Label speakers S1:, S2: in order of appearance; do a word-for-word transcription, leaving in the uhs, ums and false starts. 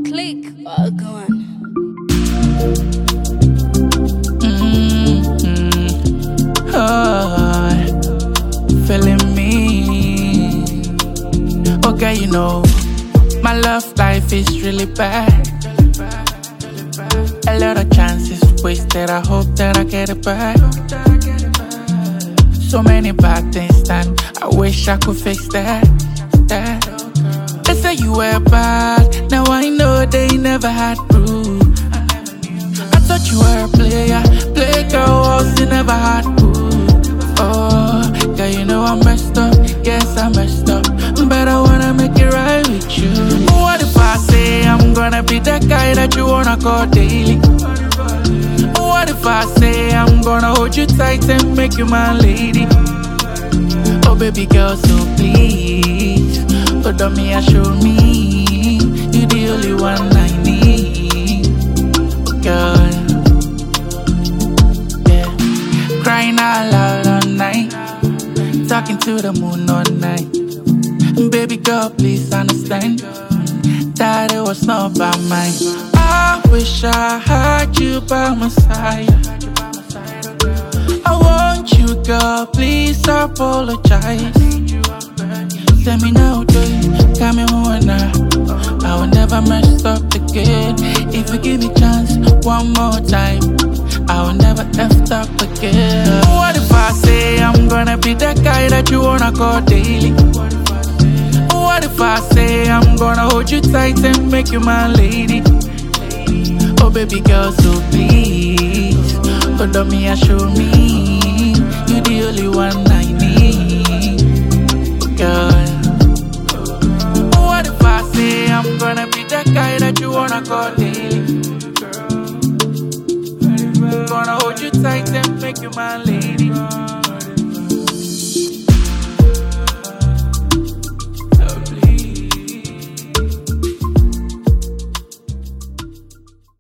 S1: Click or go on.
S2: Mm-hmm. Oh, feeling me. Okay, you know, my love life is really bad. A lot of chances wasted. I hope that I get it back. So many bad things done. I wish I could fix that. That. They say you were bad. Now I know they never had proof. I thought you were a player. Play girls, you never had proof. Oh, girl, you know I messed up. Yes, I messed up. But I wanna make it right with you. What if I say I'm gonna be that guy that you wanna call daily? What if I say I'm gonna hold you tight and make you my lady? Oh baby girl, so please, hold on me and show me you the only one I need, girl. Yeah, crying out loud all night, talking to the moon all night. Baby girl, please understand that it was not by mine. I wish I had you by my side. I want you, girl, please apologize. Tell me now, babe, got me on now. I will never mess up again. If you give me chance one more time, I will never F up again. What if I say I'm gonna be that guy that you wanna call daily? What if I say I'm gonna hold you tight and make you my lady? Oh baby girl, so please, hold on me and show me you the only one I need, girl. What if I say I'm gonna be that guy that you wanna call daily? Gonna hold you tight and make you my lady.